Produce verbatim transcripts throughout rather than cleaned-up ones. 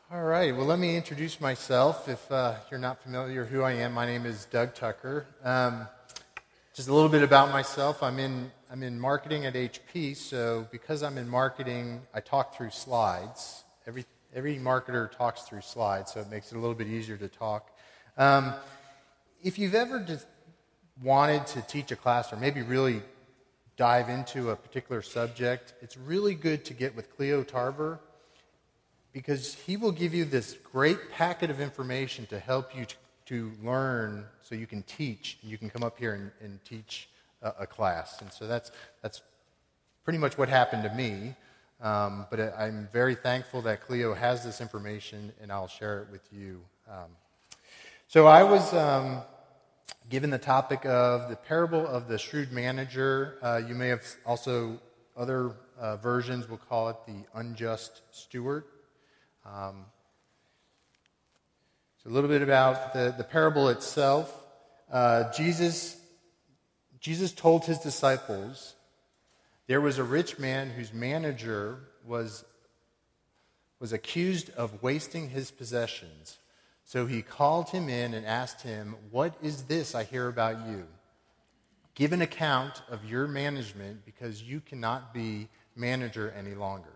All right, well, let me introduce myself. If uh, you're not familiar who I am, my name is Doug Tucker. Um, just a little bit about myself. I'm in I'm in marketing at H P, so because I'm in marketing, I talk through slides. Every every marketer talks through slides, so it makes it a little bit easier to talk. Um, if you've ever just wanted to teach a class or maybe really dive into a particular subject, it's really good to get with Cleo Tarver, because he will give you this great packet of information to help you to, to learn so you can teach. You can come up here and, and teach a, a class. And so that's that's pretty much what happened to me. Um, but I'm very thankful that Cleo has this information, and I'll share it with you. Um, so I was um, given the topic of the parable of the shrewd manager. Uh, you may have also, other uh, versions will call it the unjust steward. Um, so a little bit about the, the parable itself. Uh, Jesus, Jesus told his disciples there was a rich man whose manager was, was accused of wasting his possessions. So he called him in and asked him, "What is this I hear about you? Give an account of your management, because you cannot be manager any longer."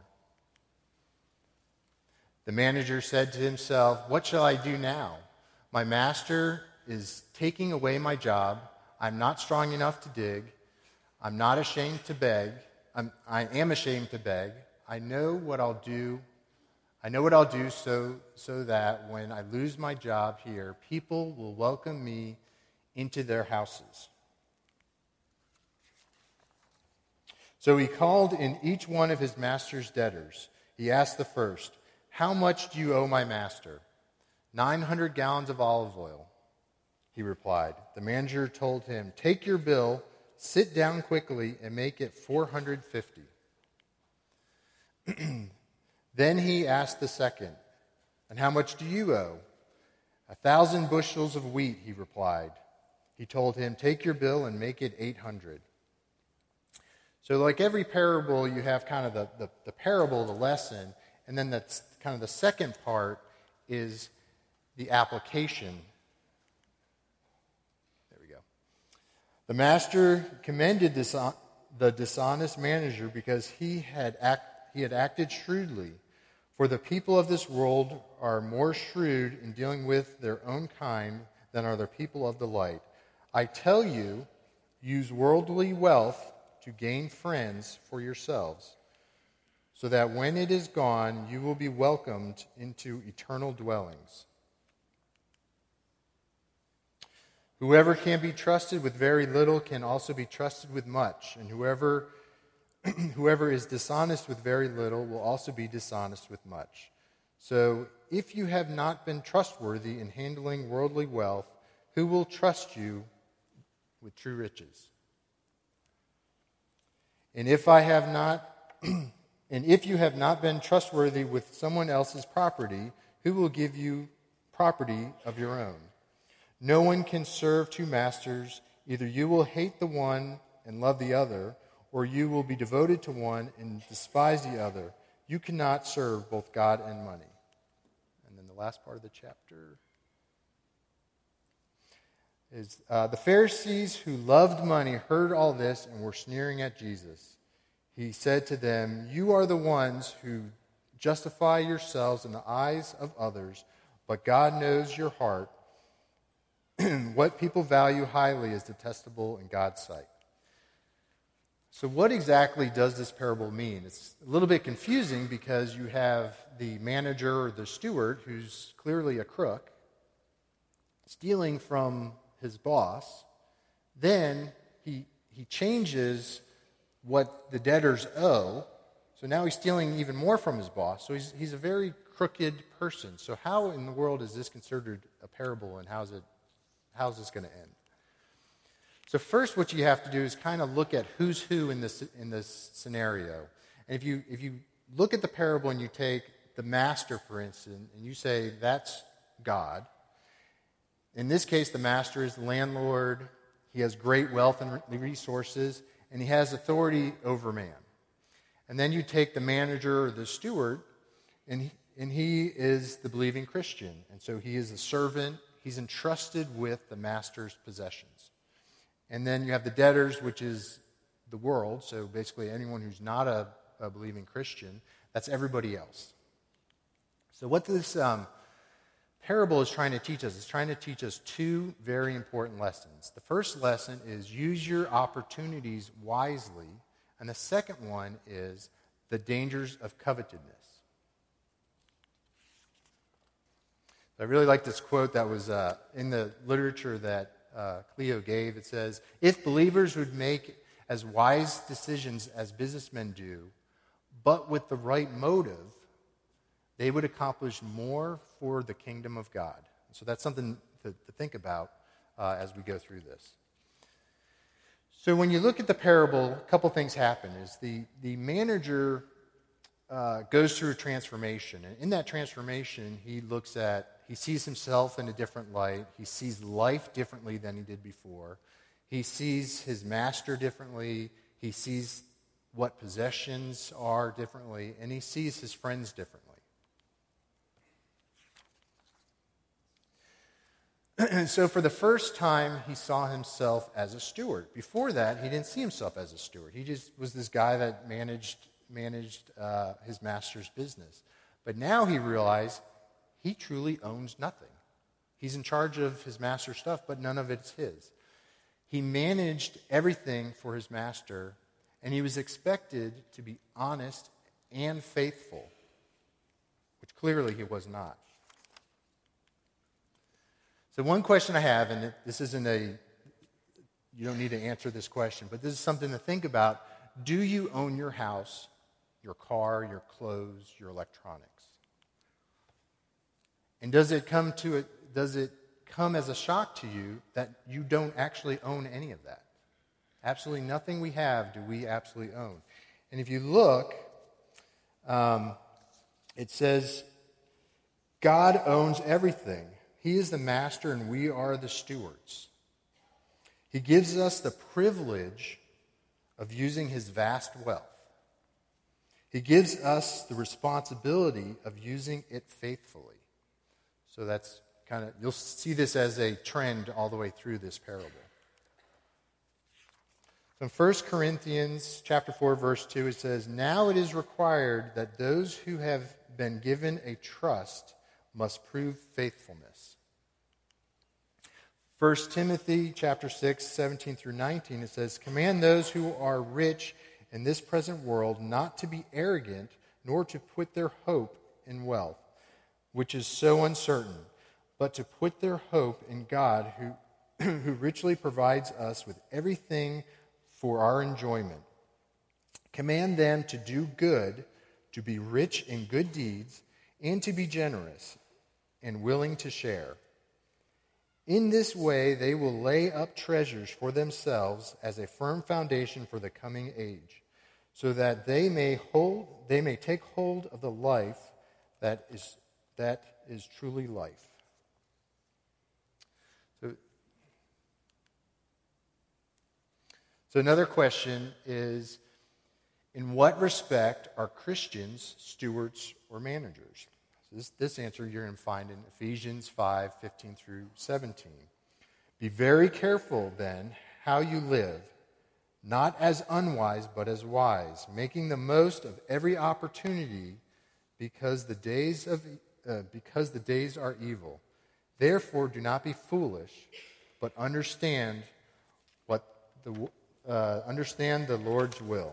The manager said to himself, "What shall I do now? My master is taking away my job. I'm not strong enough to dig. I'm not ashamed to beg. I'm, I am ashamed to beg. I know what I'll do. I know what I'll do so, so that when I lose my job here, people will welcome me into their houses." So he called in each one of his master's debtors. He asked the first, "How much do you owe my master?" Nine hundred gallons of olive oil," he replied. The manager told him, "Take your bill, sit down quickly, and make it four hundred fifty." Then he asked the second, "And how much do you owe?" "A thousand bushels of wheat," he replied. He told him, "Take your bill and make it eight hundred." So like every parable, you have kind of the, the, the parable, the lesson, and then that's kind of the second part is the application. There we go. The master commended this, the dishonest manager because he had act, he had acted shrewdly. For the people of this world are more shrewd in dealing with their own kind than are the people of the light. I tell you, use worldly wealth to gain friends for yourselves, so that when it is gone, you will be welcomed into eternal dwellings. Whoever can be trusted with very little can also be trusted with much, and whoever whoever is dishonest with very little will also be dishonest with much. So if you have not been trustworthy in handling worldly wealth, who will trust you with true riches? And if I have not And if you have not been trustworthy with someone else's property, who will give you property of your own? No one can serve two masters. Either you will hate the one and love the other, or you will be devoted to one and despise the other. You cannot serve both God and money. And then the last part of the chapter is uh, the Pharisees who loved money heard all this and were sneering at Jesus. He said to them, "You are the ones who justify yourselves in the eyes of others, but God knows your heart. What people value highly is detestable in God's sight." So what exactly does this parable mean? It's a little bit confusing because you have the manager or the steward, who's clearly a crook, stealing from his boss. Then he he changes what the debtors owe. So now he's stealing even more from his boss. So he's he's a very crooked person. So how in the world is this considered a parable, and how's it how's this going to end? So first, what you have to do is kind of look at who's who in this in this scenario. And if you if you look at the parable and you take the master, for instance, and you say that's God. In this case, the master is the landlord. He has great wealth and resources, and he has authority over man. And then you take the manager or the steward, and he, and he is the believing Christian. And so he is a servant. He's entrusted with the master's possessions. And then you have the debtors, which is the world. So basically anyone who's not a, a believing Christian, that's everybody else. So what this um, parable is trying to teach us is trying to teach us two very important lessons. The first lesson is use your opportunities wisely. And the second one is the dangers of covetousness. I really like this quote that was uh, in the literature that uh, Cleo gave. It says, if believers would make as wise decisions as businessmen do, but with the right motive, they would accomplish more for the kingdom of God. So that's something to, to think about uh, as we go through this. So when you look at the parable, a couple things happen. Is the, the manager uh, goes through a transformation. And in that transformation, he looks at, he sees himself in a different light. He sees life differently than he did before. He sees his master differently. He sees what possessions are differently. And he sees his friends differently. And so for the first time, he saw himself as a steward. Before that, he didn't see himself as a steward. He just was this guy that managed managed uh, his master's business. But now he realized he truly owns nothing. He's in charge of his master's stuff, but none of it's his. He managed everything for his master, and he was expected to be honest and faithful, which clearly he was not. So one question I have, and this isn't a, you don't need to answer this question, but this is something to think about. Do you own your house, your car, your clothes, your electronics? And does it come to it, does it come as a shock to you that you don't actually own any of that? Absolutely nothing we have do we absolutely own. And if you look, um, it says, God owns everything. He is the master and we are the stewards. He gives us the privilege of using his vast wealth. He gives us the responsibility of using it faithfully. So that's kind of, you'll see this as a trend all the way through this parable. So in First Corinthians chapter four, verse two, it says, now it is required that those who have been given a trust must prove faithfulness. First Timothy chapter six, seventeen through nineteen, it says, command those who are rich in this present world not to be arrogant, nor to put their hope in wealth, which is so uncertain, but to put their hope in God, who, who richly provides us with everything for our enjoyment. Command them to do good, to be rich in good deeds, and to be generous and willing to share. In this way, they will lay up treasures for themselves as a firm foundation for the coming age, so that they may hold, they may take hold of the life that is that is truly life. So, so another question is, in what respect are Christians stewards or managers? This, this answer you're going to find in Ephesians five, fifteen through seventeen. Be very careful then how you live, not as unwise but as wise, making the most of every opportunity because the days of uh, because the days are evil. Therefore do not be foolish, but understand what the uh, understand the Lord's will.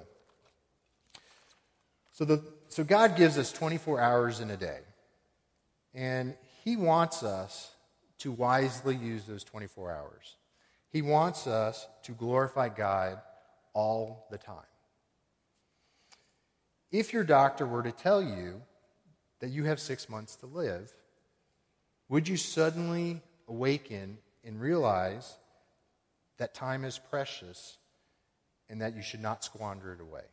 So the so God gives us twenty-four hours in a day. And he wants us to wisely use those twenty-four hours. He wants us to glorify God all the time. If your doctor were to tell you that you have six months to live, would you suddenly awaken and realize that time is precious and that you should not squander it away?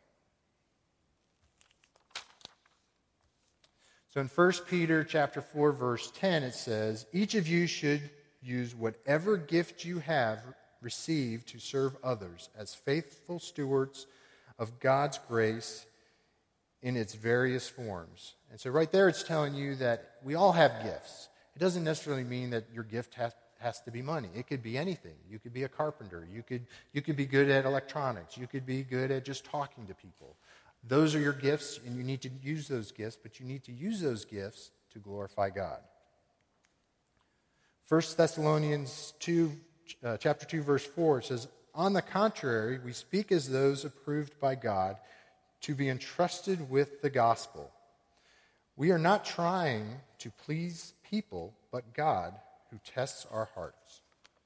So in First Peter chapter four, verse ten, it says, each of you should use whatever gift you have received to serve others as faithful stewards of God's grace in its various forms. And so right there it's telling you that we all have gifts. It doesn't necessarily mean that your gift has, has to be money. It could be anything. You could be a carpenter. You could, you could be good at electronics. You could be good at just talking to people. Those are your gifts, and you need to use those gifts, but you need to use those gifts to glorify God. First Thessalonians two, uh, chapter two, verse four, it says, "On the contrary, we speak as those approved by God to be entrusted with the gospel. We are not trying to please people, but God, who tests our hearts."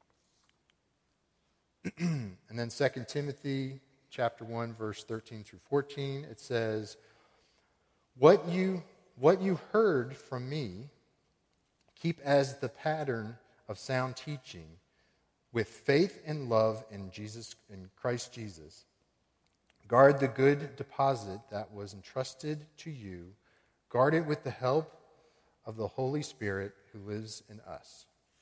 And then Second Timothy chapter one, verse thirteen through fourteen, it says, What you, what you heard from me, keep as the pattern of sound teaching, with faith and love in Jesus, in Christ Jesus. Guard the good deposit that was entrusted to you. Guard it with the help of the Holy Spirit who lives in us.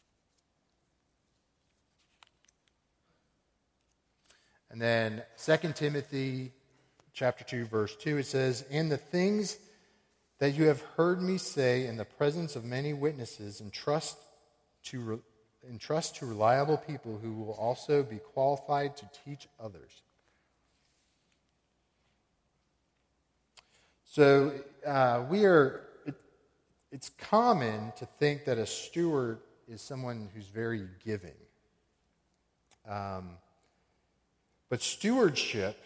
And then Second Timothy chapter two, verse two, it says, "And the things that you have heard me say in the presence of many witnesses, entrust to, re- entrust to reliable people who will also be qualified to teach others." So uh, we are. It, it's common to think that a steward is someone who's very giving. Um, but stewardship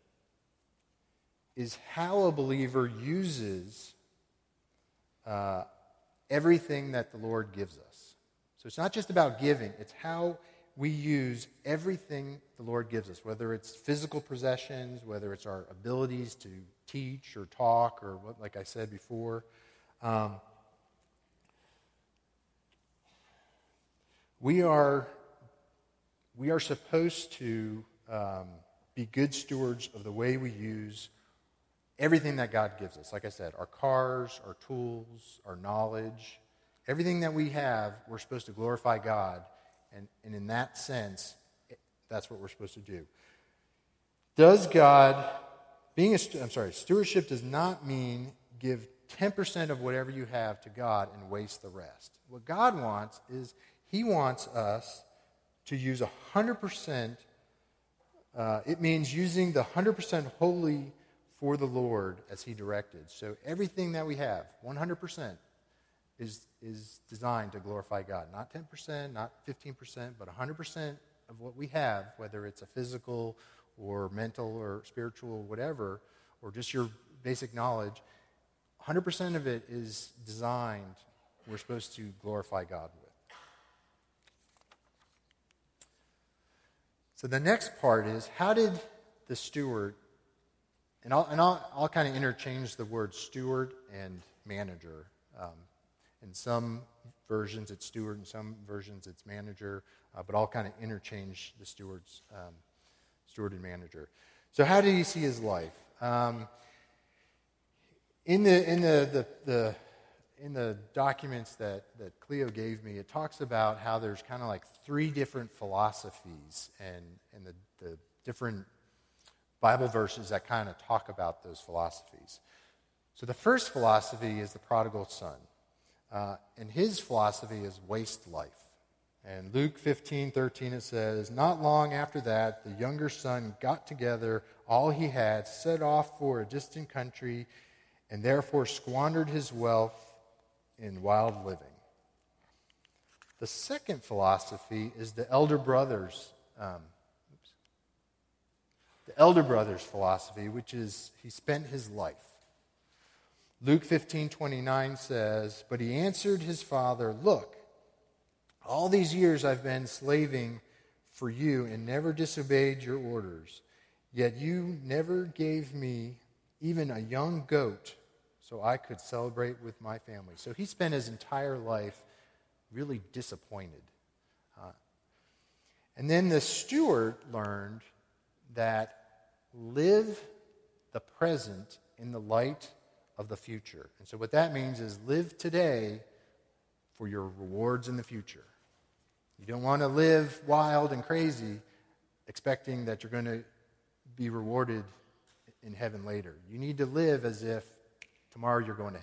is how a believer uses uh, everything that the Lord gives us. So it's not just about giving; it's how we use everything the Lord gives us, whether it's physical possessions, whether it's our abilities to teach or talk, or what, like I said before. Um, we are we are supposed to um, be good stewards of the way we use everything that God gives us. Like I said, our cars, our tools, our knowledge, everything that we have, we're supposed to glorify God. And, and in that sense, that's what we're supposed to do. Does God, being a, I'm sorry, stewardship does not mean give ten percent of whatever you have to God and waste the rest. What God wants is He wants us to use one hundred percent. Uh, it means using the one hundred percent wholly for the Lord as He directed. So everything that we have, one hundred percent, is is designed to glorify God. Not ten percent, not fifteen percent, but one hundred percent of what we have, whether it's a physical or mental or spiritual, whatever, or just your basic knowledge, one hundred percent of it is designed, we're supposed to glorify God with. So the next part is, how did the steward, and I'll, and I'll, I'll kind of interchange the word steward and manager. Um, In some versions, it's steward. In some versions, it's manager. Uh, but I'll kind of interchange the steward's um, steward and manager. So, how did he see his life? Um, in the in the, the the in the documents that that Cleo gave me, it talks about how there's kind of like three different philosophies and and the, the different Bible verses that kind of talk about those philosophies. So, the first philosophy is the prodigal son. Uh, and his philosophy is waste life. And Luke fifteen thirteen, it says, "Not long after that, the younger son got together all he had, set off for a distant country, and therefore squandered his wealth in wild living." The second philosophy is the elder brothers, um, oops, the elder brothers philosophy, which is he spent his life. Luke fifteen twenty-nine says, "But he answered his father, 'Look, all these years I've been slaving for you and never disobeyed your orders. Yet you never gave me even a young goat so I could celebrate with my family.'" So he spent his entire life really disappointed. Uh, and then the steward learned that live the present in the light of the future. And so what that means is live today for your rewards in the future. You don't want to live wild and crazy expecting that you're going to be rewarded in heaven later. You need to live as if tomorrow you're going to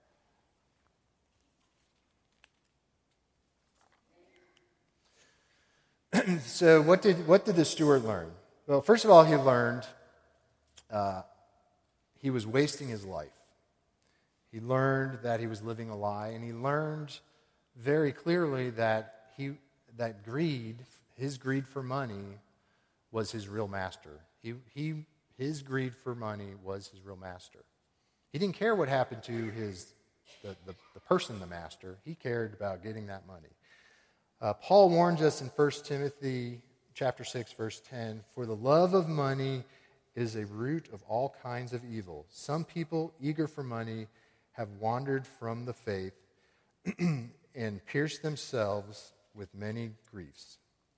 heaven. So what did what did the steward learn? Well, first of all, he learned uh, he was wasting his life. He learned that he was living a lie, and he learned very clearly that he that greed, his greed for money, was his real master. He he his greed for money was his real master. He didn't care what happened to his the, the, the person, the master. He cared about getting that money. Uh, Paul warns us in First Timothy chapter six, verse ten, "For the love of money is a root of all kinds of evil. Some people, eager for money, have wandered from the faith and pierced themselves with many griefs."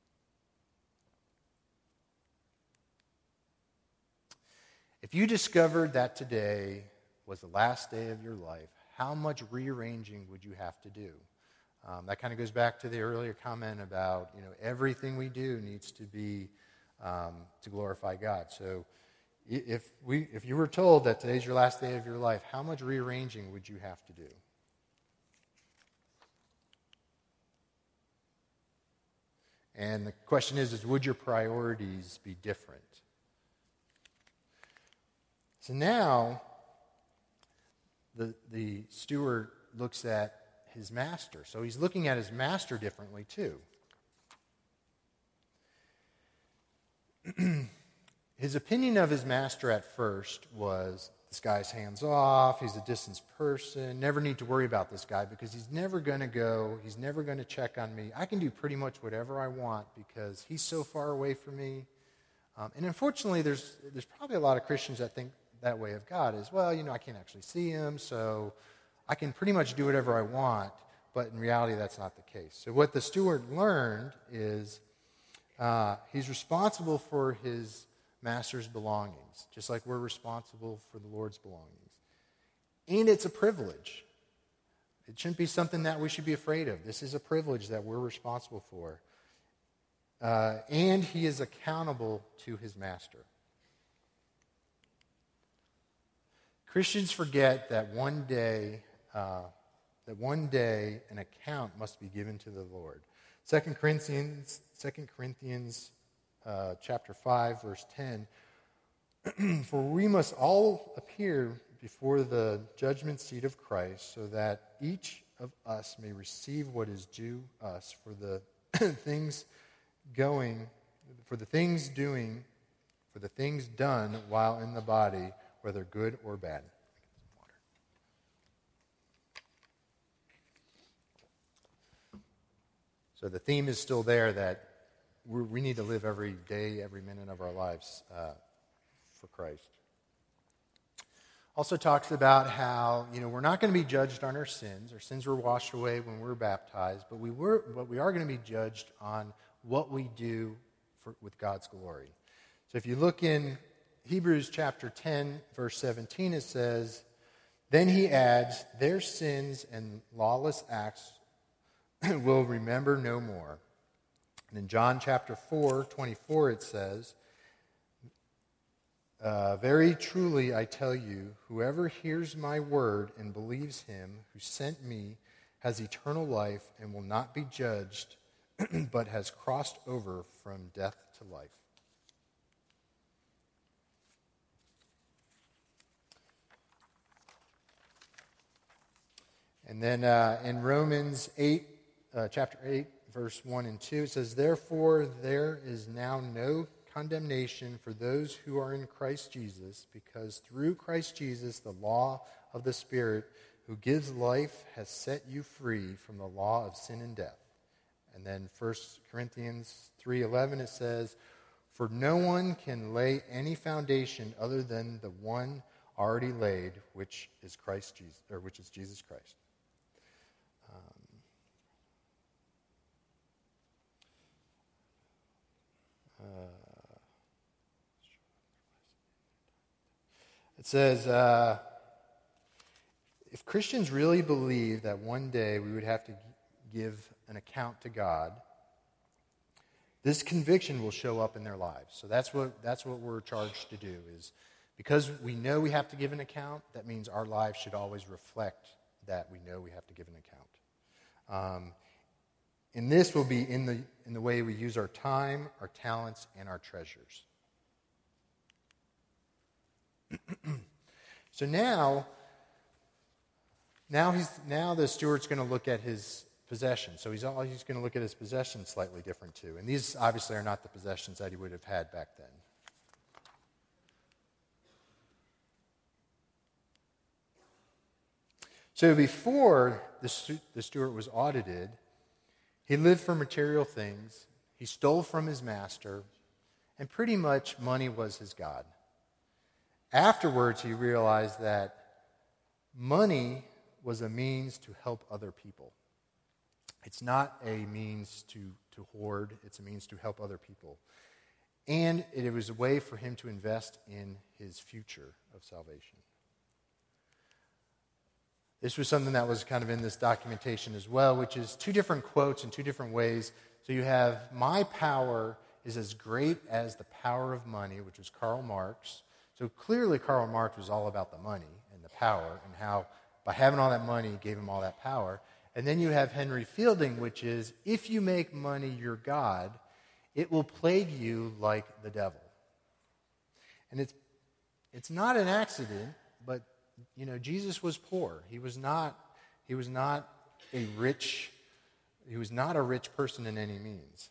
If you discovered that today was the last day of your life, how much rearranging would you have to do? Um, that kind of goes back to the earlier comment about, you know, everything we do needs to be um, to glorify God. So if we, if you were told that today's your last day of your life, how much rearranging would you have to do? And the question is, is would your priorities be different? So now, the, the steward looks at his master. So he's looking at his master differently too. His opinion of his master at first was, this guy's hands off, he's a distant person, never need to worry about this guy because he's never going to go, he's never going to check on me. I can do pretty much whatever I want because he's so far away from me. Um, and unfortunately, there's there's probably a lot of Christians that think that way of God is, well, you know, I can't actually see him, so I can pretty much do whatever I want, but in reality, that's not the case. So what the steward learned is uh, he's responsible for his master's belongings, just like we're responsible for the Lord's belongings. And it's a privilege. It shouldn't be something that we should be afraid of. This is a privilege that we're responsible for. Uh, and he is accountable to his master. Christians forget that one day, uh, that one day an account must be given to the Lord. Second Corinthians, Second Corinthians, uh, chapter five, verse ten. "For we must all appear before the judgment seat of Christ, so that each of us may receive what is due us for the things going, for the things doing, for the things done while in the body, whether good or bad." So the theme is still there that we're, we need to live every day, every minute of our lives uh, for Christ. Also talks about how, you know, we're not going to be judged on our sins. Our sins were washed away when we were baptized, but we were, but we are going to be judged on what we do for, with God's glory. So if you look in Hebrews chapter ten, verse seventeen, it says, "Then he adds, their sins and lawless acts will remember no more." And in John chapter four, twenty-four, it says, uh, "Very truly I tell you, whoever hears my word and believes him who sent me has eternal life and will not be judged, but has crossed over from death to life." And then uh, in Romans eight, uh, chapter eight, verse one and two, it says, "Therefore there is now no condemnation for those who are in Christ Jesus, because through Christ Jesus the law of the Spirit who gives life has set you free from the law of sin and death." And then First Corinthians three eleven, it says, "For no one can lay any foundation other than the one already laid, which is Christ Jesus, or which is Jesus Christ." Uh, it says, uh, if Christians really believe that one day we would have to give an account to God, this conviction will show up in their lives. So that's what that's what we're charged to do, is Because we know we have to give an account, that means our lives should always reflect that we know we have to give an account. Um, and this will be in the in the way we use our time, our talents, and our treasures. So now, now he's now the steward's going to look at his possessions. So he's all, he's going to look at his possessions slightly different too. And these obviously are not the possessions that he would have had back then. So before the, the steward was audited, he lived for material things, he stole from his master, and pretty much money was his god. Afterwards, he realized that money was a means to help other people. It's not a means to, to hoard, it's a means to help other people. And it was a way for him to invest in his future of salvation. This was something that was kind of in this documentation as well, which is two different quotes in two different ways. So you have, "My power is as great as the power of money," which was Karl Marx. So clearly Karl Marx was all about the money and the power and how by having all that money gave him all that power. And then you have Henry Fielding, which is, "If you make money your god, it will plague you like the devil." And it's it's not an accident, but you know, Jesus was poor. He was not he was not a rich he was not a rich person in any means.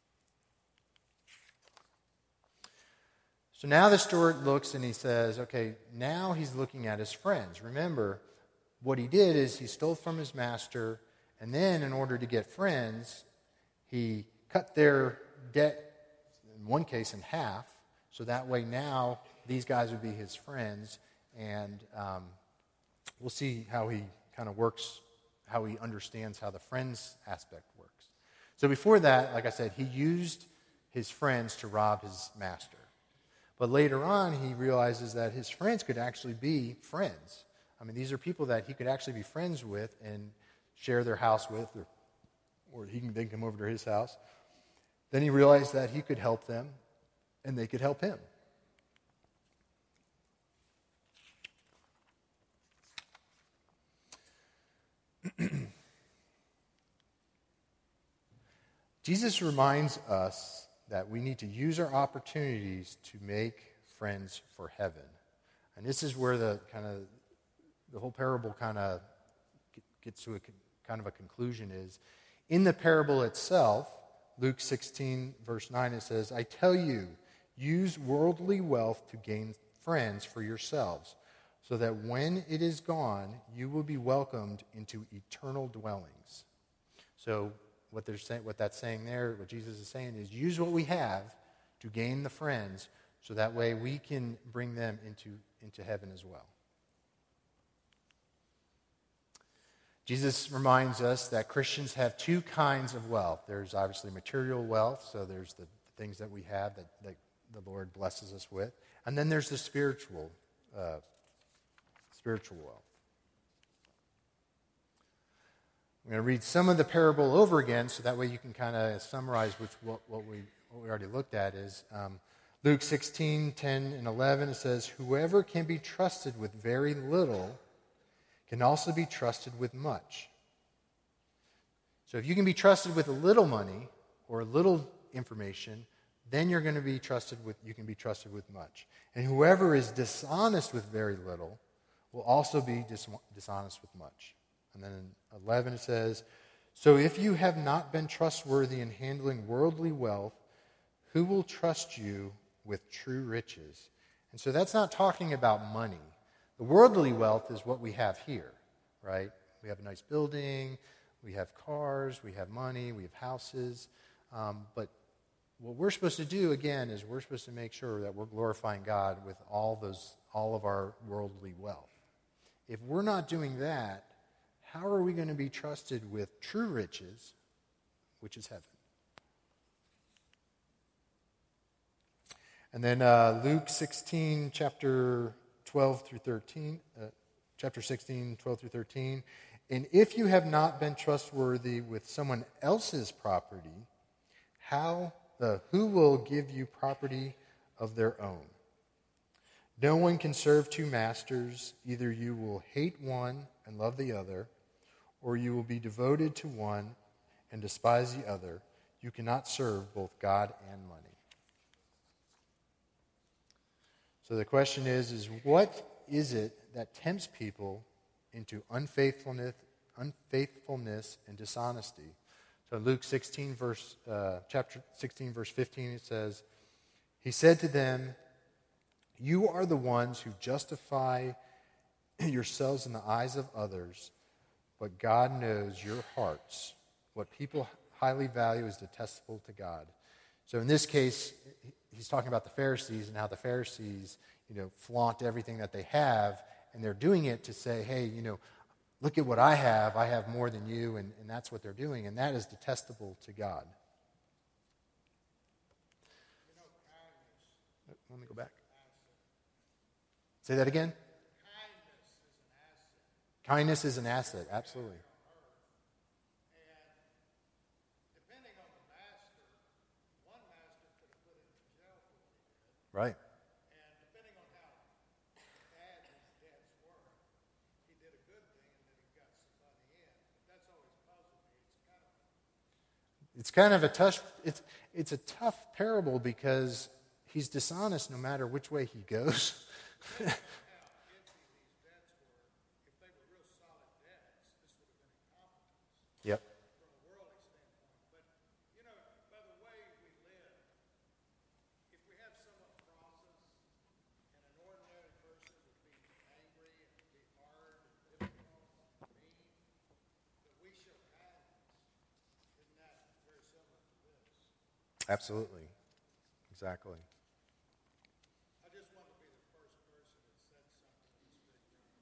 So now the steward looks and he says, okay, now he's looking at his friends. Remember, what he did is he stole from his master, and then in order to get friends, he cut their debt, in one case, in half, so that way now these guys would be his friends, and um, we'll see how he kind of works, how he understands how the friends aspect works. So before that, like I said, he used his friends to rob his master. But later on, he realizes that his friends could actually be friends. I mean, these are people that he could actually be friends with and share their house with, or, or he can then come over to his house. Then he realized that he could help them, and they could help him. Jesus reminds us that we need to use our opportunities to make friends for heaven. And this is where the kind of the whole parable kind of gets to a kind of a conclusion is. In the parable itself, Luke sixteen, verse nine, it says, "I tell you, use worldly wealth to gain friends for yourselves, so that when it is gone, you will be welcomed into eternal dwellings." So what they're saying, what that's saying there, what Jesus is saying is use what we have to gain the friends, so that way we can bring them into, into heaven as well. Jesus reminds us that Christians have two kinds of wealth. There's obviously material wealth, so there's the things that we have that, that the Lord blesses us with. And then there's the spiritual, uh, spiritual wealth. I'm going to read some of the parable over again, so that way you can kind of summarize which, what, what, we, what we already looked at is um, Luke sixteen, ten, and eleven. It says, "Whoever can be trusted with very little can also be trusted with much." So if you can be trusted with a little money or a little information, then you're going to be trusted with, you can be trusted with much. And whoever is dishonest with very little will also be dis- dishonest with much. And then in eleven it says, "So if you have not been trustworthy in handling worldly wealth, who will trust you with true riches?" And so that's not talking about money. The worldly wealth is what we have here, right? We have a nice building, we have cars, we have money, we have houses. Um, but what we're supposed to do, again, is we're supposed to make sure that we're glorifying God with all those, all of our worldly wealth. If we're not doing that, how are we going to be trusted with true riches, which is heaven? And then uh, Luke sixteen, chapter twelve through thirteen, uh, chapter sixteen, twelve through thirteen. "And if you have not been trustworthy with someone else's property, how the who will give you property of their own? No one can serve two masters. Either you will hate one and love the other, or you will be devoted to one and despise the other. You cannot serve both God and money. So the question is, is what is it that tempts people into unfaithfulness, unfaithfulness and dishonesty? So Luke sixteen, verse uh, chapter sixteen, verse fifteen, it says, he said to them, you are the ones who justify yourselves in the eyes of others, but God knows your hearts. What people highly value is detestable to God. So in this case, he's talking about the Pharisees and how the Pharisees, you know, flaunt everything that they have, and they're doing it to say, hey, you know, look at what I have. I have more than you, and, and that's what they're doing, and that is detestable to God. Let me go back. Say that again? Kindness is an asset, absolutely. Right. And depending on how bad his debts were, he did a good thing and then he got some money in. But that's always puzzled me. It's It's kind of kind of a tough it's it's a tough parable because he's dishonest no matter which way he goes. how empty these debts were. If they were real solid debts, this would have been incompetence. Yep. From a worldly standpoint. But, you know, by the way we live, if we have someone cross us, and an ordinary person would be angry and be hard and difficult and mean, that we show kindness. Isn't that very similar to this? Absolutely. Exactly. I just want to be the first person that said something in this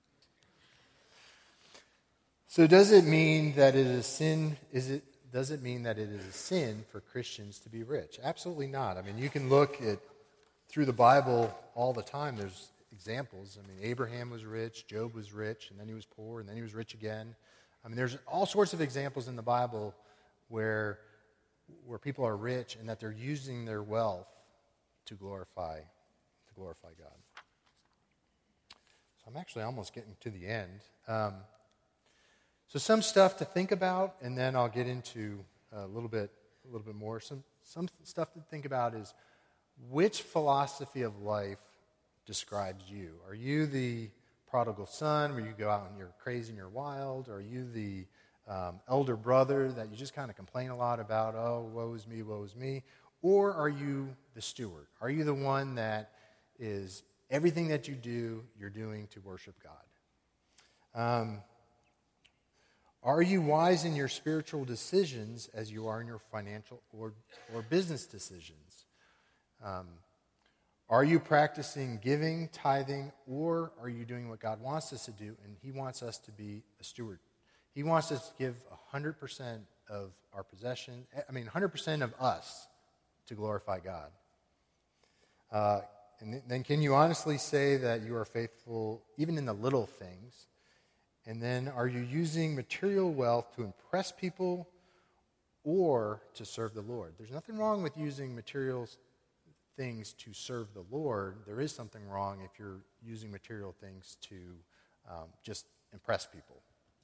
big room. So does it mean that it is sin is it does it mean that it is a sin for Christians to be rich? Absolutely not. I mean, you can look at through the Bible all the time. There's examples. I mean, Abraham was rich, Job was rich, and then he was poor, and then he was rich again. I mean, there's all sorts of examples in the Bible where where people are rich and that they're using their wealth to glorify to glorify God. So I'm actually almost getting to the end. Um, so some stuff to think about, and then I'll get into a little bit a little bit more. Some some stuff to think about is which philosophy of life describes you? Are you the prodigal son where you go out and you're crazy and you're wild? Or are you the um, elder brother that you just kind of complain a lot about, oh, woe is me, woe is me? Or are you the steward? Are you the one that is everything that you do, you're doing to worship God? Um, are you wise in your spiritual decisions as you are in your financial or, or business decisions? Um, are you practicing giving, tithing, or are you doing what God wants us to do? And he wants us to be a steward. He wants us to give one hundred percent of our possession, I mean one hundred percent of us to glorify God. Uh, and then can you honestly say that you are faithful even in the little things? And then are you using material wealth to impress people or to serve the Lord? There's nothing wrong with using material things to serve the Lord. There is something wrong if you're using material things to um, just impress people.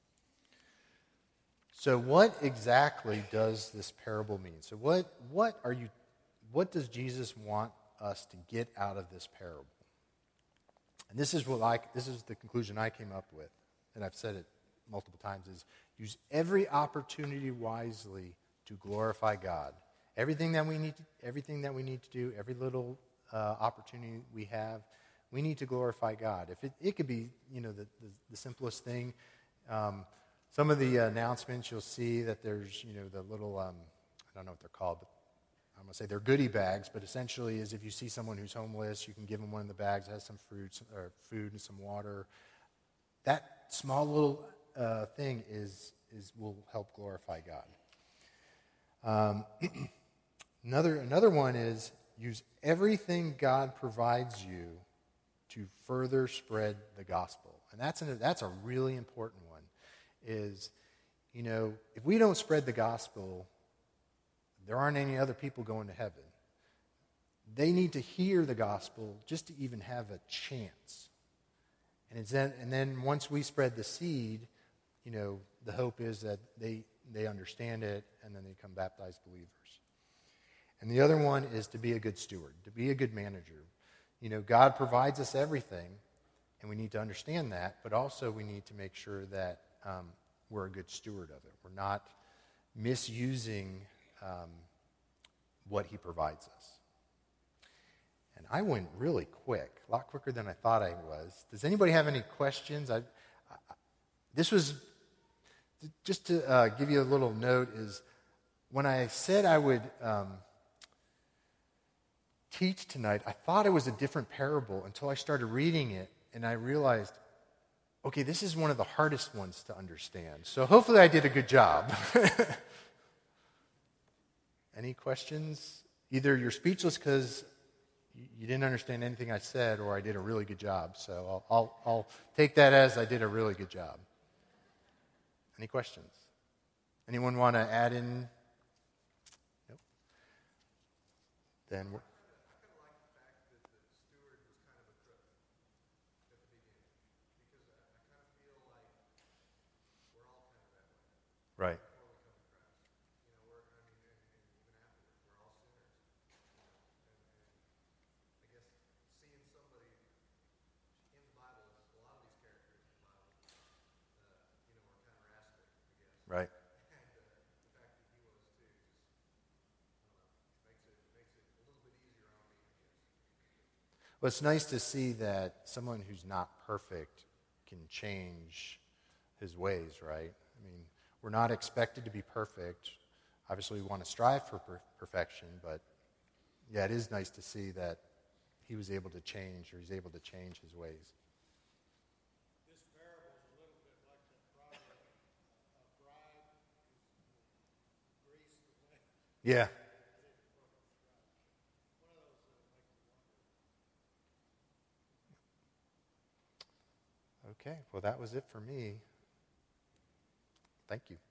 So what exactly does this parable mean? So what what are you what does Jesus want us to get out of this parable? And this is what I this is the conclusion I came up with, and I've said it multiple times, is use every opportunity wisely to glorify God. Everything that we need to, everything that we need to do, every little uh, opportunity we have, we need to glorify God. If it, it could be, you know, the, the, the simplest thing. Um, some of the announcements, you'll see that there's, you know, the little, um, I don't know what they're called, but I'm going to say they're goodie bags, but essentially is if you see someone who's homeless, you can give them one of the bags that has some fruits or food and some water. That small little uh, thing is is will help glorify God. Um, another another one is use everything God provides you to further spread the gospel, and that's an, that's a really important one. Is, you know, if we don't spread the gospel, there aren't any other people going to heaven. they need to hear the gospel just to even have a chance. And, it's then, and then once we spread the seed, you know, the hope is that they, they understand it and then they become baptized believers. And the other one is to be a good steward, to be a good manager. You know, God provides us everything, and we need to understand that, but also we need to make sure that um, we're a good steward of it. We're not misusing um, what he provides us. And I went really quick, a lot quicker than I thought I was. Does anybody have any questions? I, I, this was, just to uh, give you a little note, is when I said I would um, teach tonight, I thought it was a different parable until I started reading it, and I realized, okay, this is one of the hardest ones to understand. So hopefully I did a good job. Any questions? Either you're speechless because you didn't understand anything I said, or I did a really good job. So I'll, I'll, I'll take that as I did a really good job. Any questions? Anyone want to add in? Nope. Then we're... Right. Right. Well, it's nice to see that someone who's not perfect can change his ways, right? I mean, we're not expected to be perfect. Obviously, we want to strive for per- perfection, but yeah, it is nice to see that he was able to change, or he's able to change his ways. This parable is a little bit like the proverb, a bride who greased the lamp. Yeah. Okay, well, that was it for me. Thank you.